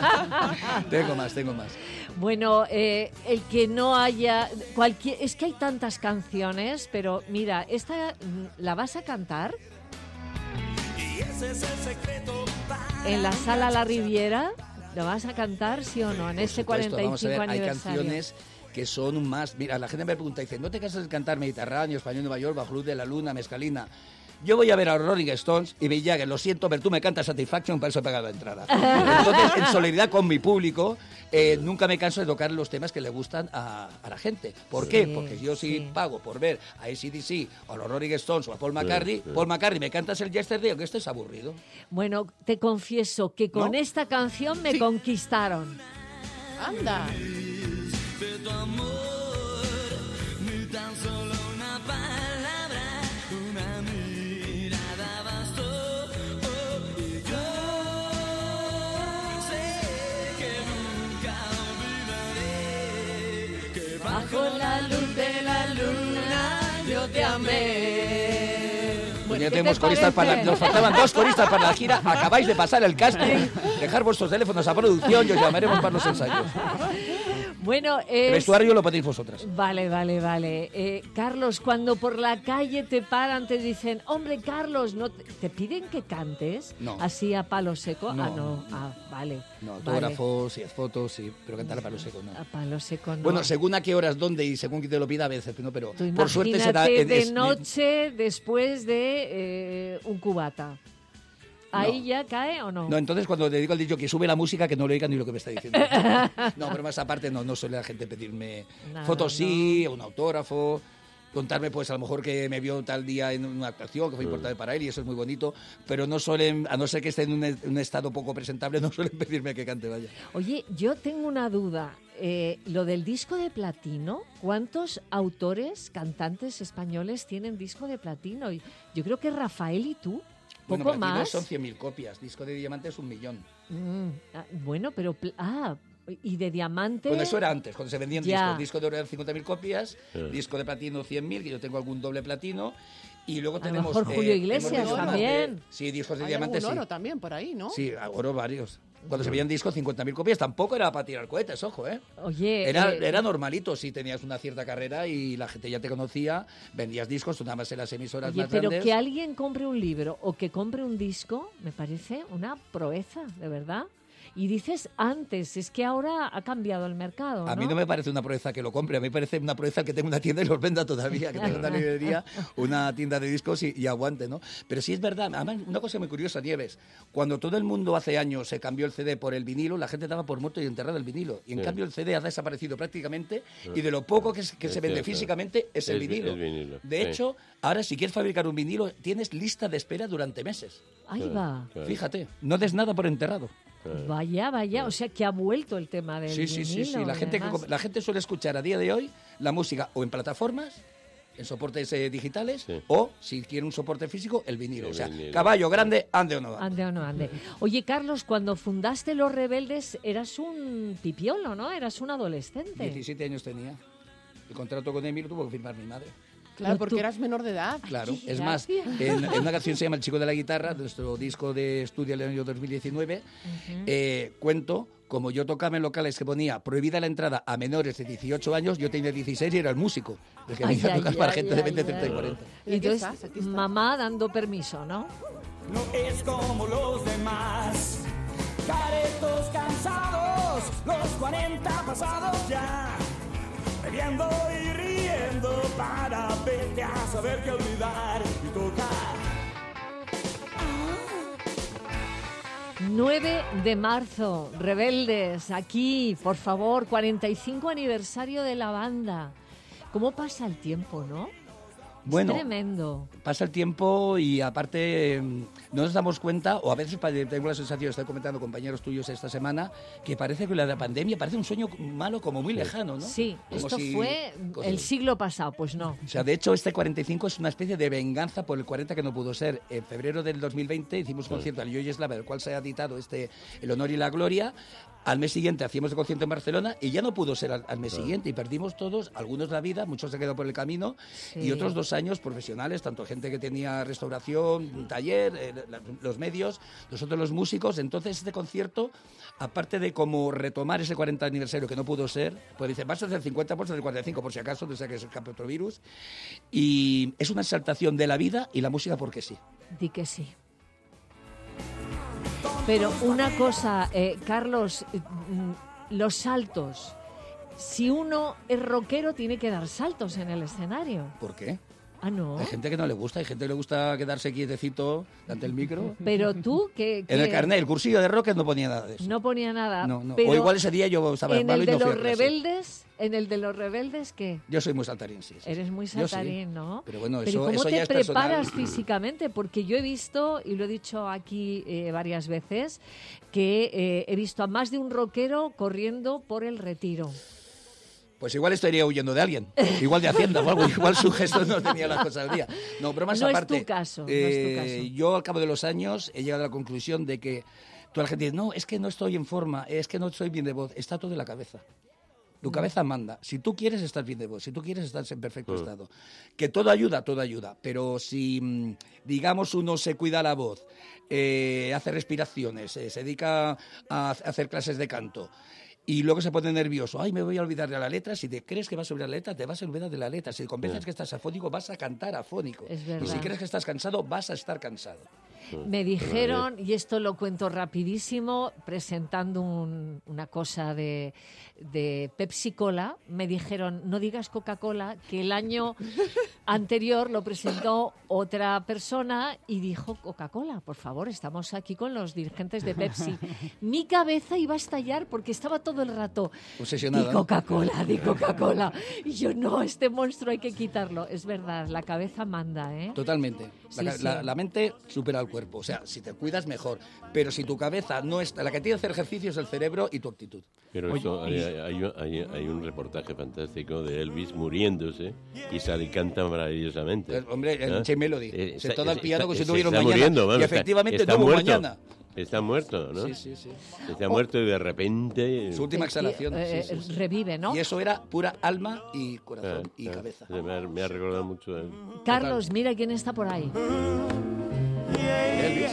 tengo más, tengo más. Bueno, eh, el que no haya cualquier, es que hay tantas canciones, pero mira, esta mm, la vas a cantar. Y ese es el secreto para En la Sala La Riviera, ¿lo vas a cantar, sí o no, en Por este supuesto, cuarenta y vamos a cinco ver, hay aniversario? canciones que son un más. Mira, la gente me pregunta, dice, ¿no te cansas de cantar Mediterráneo, Español, Nueva York, Bajo Luz de la Luna, Mezcalina? Yo voy a ver a Rolling Stones y Mick Jagger, lo siento, pero tú me cantas Satisfaction, para eso he pagado la entrada. Entonces, en solidaridad con mi público, eh, nunca me canso de tocar los temas que le gustan a, a la gente. ¿Por Sí, qué? Porque yo si sí. pago por ver a A C D C o a los Rolling Stones o a Paul McCartney, sí. Paul McCartney me cantas el Yesterday, aunque esto es aburrido. Bueno, te confieso que con ¿No? esta canción me Sí. conquistaron. Anda. de tu amor, ni tan solo una palabra, una mirada bastó. Oh, y yo sé que nunca olvidaré que Bajo la luz de la luna yo te amé. Pues ya ¿qué tenemos te coristas para la, parece? nos faltaban dos coristas para la gira, acabáis de pasar el casting, dejar vuestros teléfonos a producción y os llamaremos para los ensayos. Bueno, El es... vestuario lo podéis vosotras. Vale, vale, vale. Eh, Carlos, cuando por la calle te paran, te dicen, hombre, Carlos, ¿no te, te piden que cantes? No. Así a palo seco. No. Ah, no. Ah, vale. No, Vale. autógrafos, sí, fotos, sí, pero cantar a palo seco no. A palo seco no. Bueno, según a qué horas, dónde y según quién te lo pida a veces, no, pero Tú por suerte imagínate será en- de es- noche después de eh, un cubata. ¿Ahí No. ya cae o no? No, entonces cuando le digo al dicho que sube la música, que no le oiga ni lo que me está diciendo. No, pero más aparte no, no suele la gente pedirme Nada, fotos sí, un autógrafo, contarme pues a lo mejor que me vio tal día en una actuación que fue importante para él y eso es muy bonito, pero no suelen, a no ser que esté en un, en un estado poco presentable, no suelen pedirme que cante, vaya. Oye, yo tengo una duda. Eh, lo del disco de platino, ¿cuántos autores, cantantes españoles tienen disco de platino? Y yo creo que Rafael y tú, Bueno, poco platino más. son cien mil copias, disco de diamante es un millón. Mm, ah, bueno, pero... pl- Ah, y de diamante... Bueno, eso era antes, cuando se vendían Ya. discos. Disco de oro eran cincuenta mil copias, Sí. disco de platino cien mil, que yo tengo algún doble platino. Y luego A lo tenemos... mejor Julio hemos Iglesias vendido también. de- sí, discos de Hay diamante, algún sí. oro también por ahí, ¿no? Sí, oro varios. Cuando se veían discos, cincuenta mil copias. Tampoco era para tirar cohetes, ojo, ¿eh? Oye, Era, eh, era normalito si tenías una cierta carrera y la gente ya te conocía, vendías discos, tú nada más en las emisoras oye, más pero grandes. que alguien compre un libro o que compre un disco, me parece una proeza, de verdad. Y dices antes, es que ahora ha cambiado el mercado, A mí no me parece una proeza que lo compre, a mí me parece una proeza que tenga una tienda y los venda todavía, que tenga una librería, una tienda de discos y, y aguante, ¿no? Pero sí es verdad, además una cosa muy curiosa, Nieves, cuando todo el mundo hace años se cambió el C D por el vinilo, la gente daba por muerto y enterrado el vinilo. Y en Sí. cambio el C D ha desaparecido prácticamente y de lo poco que, se- que Es se vende cierto. físicamente es el Es vi- vinilo. es vinilo, De sí. hecho, ahora si quieres fabricar un vinilo, tienes lista de espera durante meses. Ahí va. Claro. Fíjate, no des nada por enterrado. Vaya, vaya, o sea que ha vuelto el tema del Sí, sí, sí, sí. vinilo La y gente, que demás. com- la gente suele escuchar a día de hoy la música o en plataformas, en soportes eh, digitales, Sí. o si quiere un soporte físico, el vinilo. El o sea, vinilo. caballo grande, ande o no ande. Ande o no ande. Oye, Carlos, cuando fundaste Los Rebeldes eras un pipiolo, ¿no? Eras un adolescente. diecisiete años tenía. El contrato con Emilio tuvo que firmar mi madre. Claro, Pero porque tú- eras menor de edad. Claro, qué es más, gracia. en, en una canción se llama El chico de la guitarra, nuestro disco de estudio del año dos mil diecinueve, eh, cuento como yo tocaba en locales que ponía prohibida la entrada a menores de dieciocho años, yo tenía dieciséis y era el músico, el que Ay, venía a ay, tocar para ay, gente de ay, veinte, ay. treinta y cuarenta. Y entonces, Aquí estás, aquí estás. mamá dando permiso, ¿no? no es como los demás. Caretos cansados, los cuarenta pasados ya. Bebiendo y riendo para verte a saber qué olvidar y tocar. nueve de marzo, Rebeldes, aquí, por favor, cuarenta y cinco aniversario de la banda. ¿Cómo pasa el tiempo, no? Bueno, Es tremendo. pasa el tiempo y aparte eh, no nos damos cuenta, o a veces pa- tengo la sensación, estoy comentando compañeros tuyos esta semana, que parece que la de la pandemia parece un sueño malo como muy lejano, ¿no? Sí, Como esto si- fue cosas- el siglo pasado, pues no. O sea, de hecho, este cuarenta y cinco es una especie de venganza por el cuarenta que no pudo ser. En febrero del dos mil veinte hicimos un concierto al Yo y Eslava, del cual se ha editado este El honor y la gloria. Al mes siguiente hacíamos el concierto en Barcelona y ya no pudo ser al, al mes siguiente y perdimos todos, algunos la vida, muchos se quedó por el camino Sí. y otros dos años profesionales, tanto gente que tenía restauración, un taller, eh, la- los medios, nosotros los músicos. Entonces este concierto, aparte de como retomar ese cuarenta aniversario que no pudo ser, pues dice, vas a hacer cincuenta, pues hacer cuarenta y cinco por si acaso, no sea que se escape otro virus. Y es una exaltación de la vida y la música porque sí. Di que sí. Pero una cosa, eh, Carlos, los saltos. Si uno es rockero, tiene que dar saltos en el escenario. ¿Por qué? Ah, no. Hay gente que no le gusta, hay gente que le gusta quedarse quietecito ante el micro. Pero tú, que... En el carnet, el cursillo de rock no ponía nada de eso. No ponía nada. No, no. Pero o igual ese día yo estaba en malo el y de no fui los a clase. rebeldes, en el de los rebeldes, ¿qué? Yo soy muy saltarín, sí. sí. Eres muy Yo sí. saltarín, ¿no? Pero bueno, Pero eso, ¿cómo eso te ya es preparas personal. físicamente? Porque yo he visto, y lo he dicho aquí eh, varias veces, que eh, he visto a más de un rockero corriendo por el Retiro. Pues igual estaría huyendo de alguien, igual de Hacienda o algo, igual su gesto no tenía las cosas al día. No, pero más No es aparte, tu caso, no eh, es tu caso. yo al cabo de los años he llegado a la conclusión de que toda la gente dice, no, es que no estoy en forma, es que no estoy bien de voz, está todo en la cabeza. Tu cabeza manda. Si tú quieres, estás bien de voz. Si tú quieres, estás en perfecto Mm. estado. Que todo ayuda, todo ayuda. Pero si, mm, digamos, uno se cuida la voz, eh, hace respiraciones, eh, se dedica a hacer clases de canto, y luego se pone nervioso. Ay, me voy a olvidar de la letra. Si te crees que vas a olvidar la letra, te vas a olvidar de la letra. Si convences Sí. que estás afónico, vas a cantar afónico. Es Y verdad. si crees que estás cansado, vas a estar cansado. Me dijeron, y esto lo cuento rapidísimo, presentando un- una cosa de, de Pepsi Cola, me dijeron, no digas Coca-Cola, que el año anterior lo presentó otra persona y dijo Coca-Cola. Por favor, estamos aquí con los dirigentes de Pepsi. Mi cabeza iba a estallar porque estaba todo el rato, Obsesionada, di ¿no? Coca-Cola, di Coca-Cola. Y yo, no, este monstruo hay que quitarlo. Es verdad, la cabeza manda, ¿eh? Totalmente. La, Sí, ca- sí. la- la mente supera al cuerpo. O sea, si te cuidas, mejor. Pero si tu cabeza no está... La que tiene que hacer ejercicio es el cerebro y tu actitud. Pero eso, hay, hay, hay- hay un reportaje fantástico de Elvis muriéndose y sale y canta maravillosamente. Eh, hombre, el ¿Ah? Chain Melody. Eh, Sentado al piano como si se no hubiera un está mañana. muriendo, Y vamos, está- efectivamente está no hubo muerto. mañana. Está muerto, ¿no? Sí, sí, sí. Está muerto y de repente... Su última exhalación. Eh, sí, sí, sí. Revive, ¿no? Y eso era pura alma y corazón Ah, y ah, cabeza. se Me ha, me ha recordado mucho a él. Carlos, mira quién está por ahí. Elvis.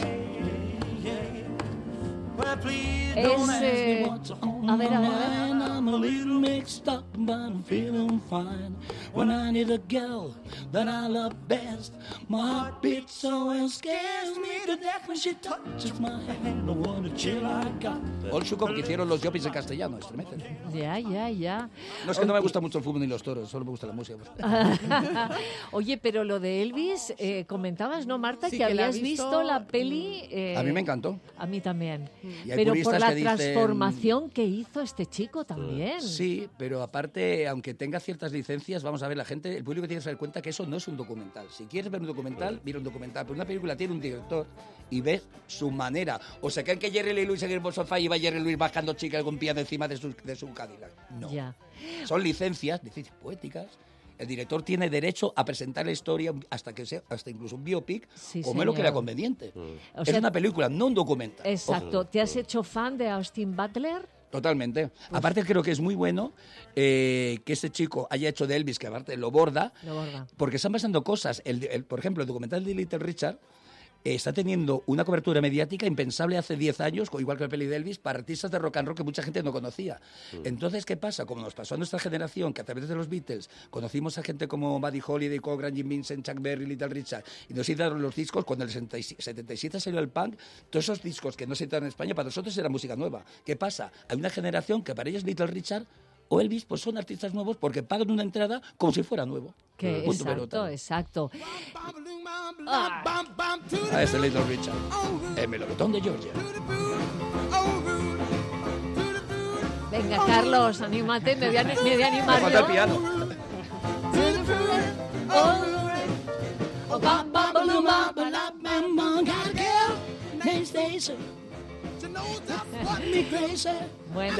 Es, eh, a ver, a ver, a ver. I'm a little mixed up, but I'm feeling fine. When I need a girl that I love best, my heart beats so and scares me to death when she touches my hand. I want a chill I got. Olsu como que hicieron los Yopis en castellano, estremecen. Ya, ya, ya. No es que no me gusta mucho el fútbol ni los toros, solo me gusta la música. Oye, pero lo de Elvis, eh, comentabas, ¿no, Marta? Sí, que que la habías ha visto- visto la peli. eh, A mí me encantó. A mí también. Y hay Pero por puristas la que dicen- transformación que hizo este chico también. Sí, pero aparte, aunque tenga ciertas licencias, vamos a ver, la gente, el público tiene que dar cuenta que eso no es un documental. Si quieres ver un documental, mira un documental. Pero una película tiene un director y ves su manera. O se creen que Jerry Lee Lewis en el sofá y va Jerry Lewis bajando chicas con piano encima de su, de su Cadillac. No. Ya. Son licencias, licencias poéticas. El director tiene derecho a presentar la historia hasta que sea, hasta incluso un biopic, Sí, como él lo señor. crea conveniente. O es sea- una película, no un documental. Exacto. ¿Te has hecho fan de Austin Butler? Totalmente. Aparte creo que es muy bueno eh, que este chico haya hecho de Elvis, que aparte lo borda, Lo borda. porque están pasando cosas. El, el- por ejemplo, el documental de Little Richard eh, está teniendo una cobertura mediática impensable hace diez años, co- igual que el peli de Elvis, para artistas de rock and roll que mucha gente no conocía. Entonces, ¿qué pasa? Como nos pasó a nuestra generación, que a través de los Beatles conocimos a gente como Buddy Holly, Cochran, Jim Vincent, Chuck Berry, Little Richard, y nos hicieron los discos, cuando en el setenta y siete salió el punk, todos esos discos que no se editaron en España, para nosotros era música nueva. ¿Qué pasa? Hay una generación que para ellos Little Richard o Elvis pues son artistas nuevos porque pagan una entrada como si fuera nuevo. Que Punto exacto, pelota. exacto. Ah, es el Little Richard. El melodotón de Georgia. Venga, Carlos, anímate, me voy a, me voy a Me animar falta el yo. piano. Oh, bop, bop, baloo, bop, balop, bam, bum. Got a girl named Stacy. She knows just what me crazy. Bueno,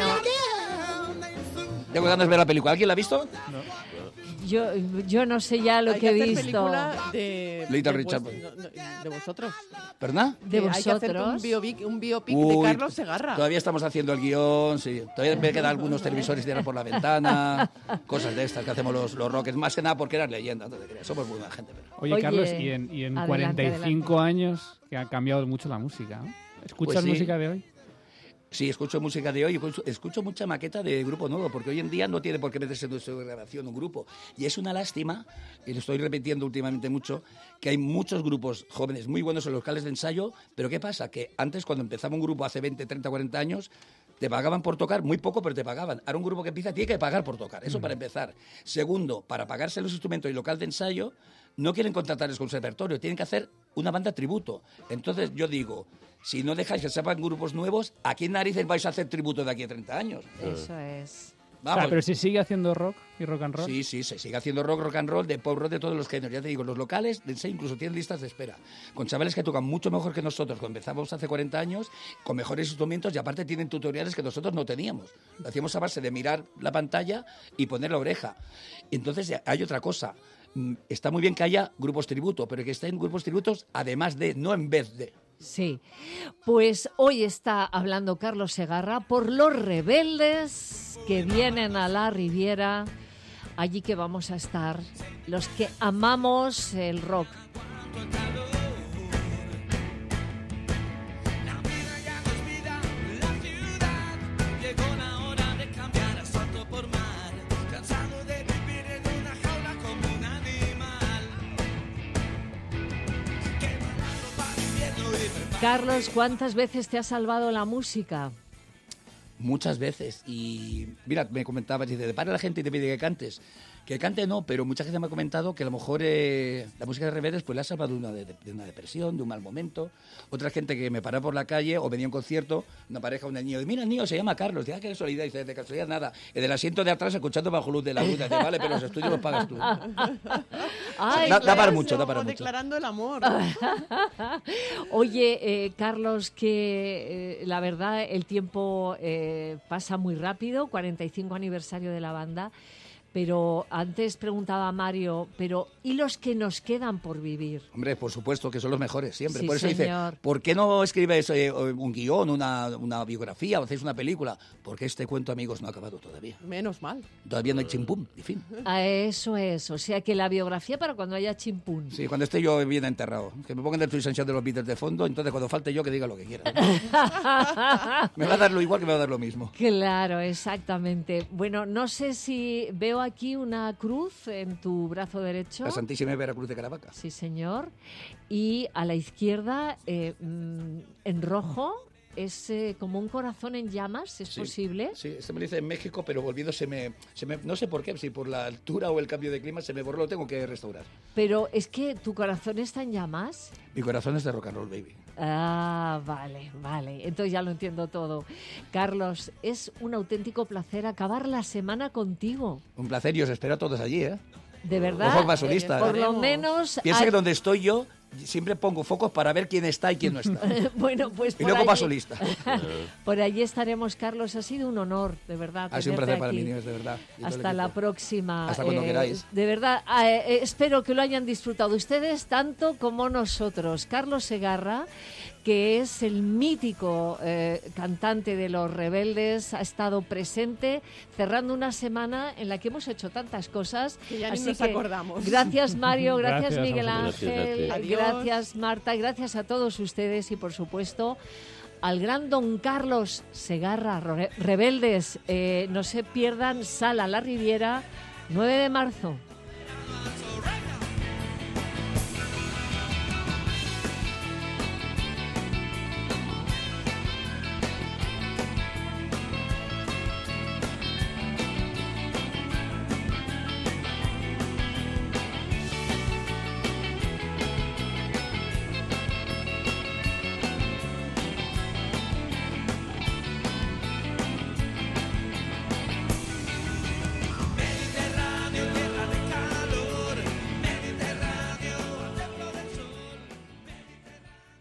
Tengo ganas de ver la película. ¿Alguien la ha visto? yo, yo no sé ya lo Hay que he hacer visto. película de, Little de, Richard. vues- no, no, de vosotros. ¿Verdad? De Que hay que hacer un vosotros. biopic, un biopic Uy, de Carlos Segarra. Todavía estamos haciendo el guión, sí. Todavía me quedan algunos televisores tirar por la ventana, cosas de estas que hacemos los, los rockers. Más que nada porque eran leyendas, no te creas. Somos buena gente. Pero... Oye, Oye, Carlos, y en, y en adelante, cuarenta y cinco años que ha cambiado mucho la música, ¿no? ¿Escuchas Pues sí. música de hoy? Sí, escucho música de hoy, escucho, escucho mucha maqueta de grupo nuevo, porque hoy en día no tiene por qué meterse en nuestra grabación un grupo. Y es una lástima, y lo estoy repitiendo últimamente mucho, que hay muchos grupos jóvenes muy buenos en los locales de ensayo, pero ¿qué pasa? Que antes, cuando empezaba un grupo hace veinte, treinta, cuarenta años, te pagaban por tocar, muy poco, pero te pagaban. Ahora un grupo que empieza tiene que pagar por tocar, eso mm. para empezar. Segundo, para pagarse los instrumentos y local de ensayo, no quieren contratar el conservatorio, tienen que hacer una banda tributo. Entonces yo digo, si no dejáis que se hagan grupos nuevos, ¿a quién narices vais a hacer tributo de aquí a treinta años? Eso es. Vamos. Claro, pero si sigue haciendo rock y rock and roll. Sí, sí, se sigue haciendo rock, rock and roll, de pop rock, de todos los géneros. Ya te digo, los locales de ensayo incluso tienen listas de espera. Con chavales que tocan mucho mejor que nosotros, cuando empezamos hace cuarenta años, con mejores instrumentos y aparte tienen tutoriales que nosotros no teníamos. Lo hacíamos a base de mirar la pantalla y poner la oreja. Entonces hay otra cosa. Está muy bien que haya grupos tributo, pero que estén grupos tributos además de, no en vez de. Sí, pues hoy está hablando Carlos Segarra por los rebeldes que vienen a la Riviera, allí que vamos a estar, los que amamos el rock. Carlos, ¿cuántas veces te ha salvado la música? Muchas veces. Y mira, me comentabas, dice, para la gente y te pide que cantes. Que cante no, pero mucha gente me ha comentado que a lo mejor eh, la música de Rebeldes pues le ha salvado de una, de, de una depresión, de un mal momento. Otra gente que me para por la calle o venía a un concierto, una pareja, un niño, y mira, el niño se llama Carlos, dice, ah, qué casualidad, dice, de casualidad nada. En el asiento de atrás escuchando Bajo Luz de la Luna, dice, vale, pero los estudios los pagas tú. Ay, da, da para mucho, da para mucho. Declarando el amor. Oye, eh, Carlos, que eh, la verdad el tiempo eh, pasa muy rápido, cuarenta y cinco aniversario de la banda. Pero antes preguntaba Mario, pero ¿y los que nos quedan por vivir? Hombre, por supuesto que son los mejores, siempre. Sí, por eso señor. dice, ¿por qué no escribes eh, un guión, una, una biografía o hacéis una película? Porque este cuento, amigos, no ha acabado todavía. Menos mal. Todavía no hay chimpún, en fin. A eso es, o sea que la biografía para cuando haya chimpún. Sí, cuando esté yo bien enterrado. Que me pongan el Twist and Shout de los Beatles de fondo, entonces cuando falte yo que diga lo que quiera. Me va a dar lo igual que me va a dar lo mismo. Claro, exactamente. Bueno, no sé si veo aquí una cruz en tu brazo derecho. La Santísima Veracruz de Caravaca. Sí, señor. Y a la izquierda, eh, en rojo, es eh, como un corazón en llamas, ¿es sí, posible? Sí, este me lo hice en México, pero volviendo se me, se me... No sé por qué, si por la altura o el cambio de clima se me borró, lo tengo que restaurar. Pero es que tu corazón está en llamas. Mi corazón es de rock and roll, baby. Ah, vale, vale. Entonces ya lo entiendo todo. Carlos, es un auténtico placer acabar la semana contigo. Un placer y os espero a todos allí, ¿eh? De verdad. Ojo basolista, Por ¿eh? lo menos... Piensa hay... que donde estoy yo siempre pongo focos para ver quién está y quién no está. Bueno, pues y luego allí... paso lista. Por allí estaremos, Carlos. Ha sido un honor, de verdad. Ha sido un placer aquí. para mí, Nieves, de verdad. Hasta la próxima. Hasta cuando eh, queráis. De verdad, eh, espero que lo hayan disfrutado ustedes tanto como nosotros. Carlos Segarra, que es el mítico eh, cantante de Los Rebeldes, ha estado presente cerrando una semana en la que hemos hecho tantas cosas. Que ya ni Así nos que, acordamos. Gracias, Mario, gracias, Gracias, Miguel gracias, Ángel, gracias. gracias, Marta, gracias a todos ustedes y, por supuesto, al gran don Carlos Segarra. Re- Rebeldes, eh, no se pierdan Sala La Riviera, nueve de marzo.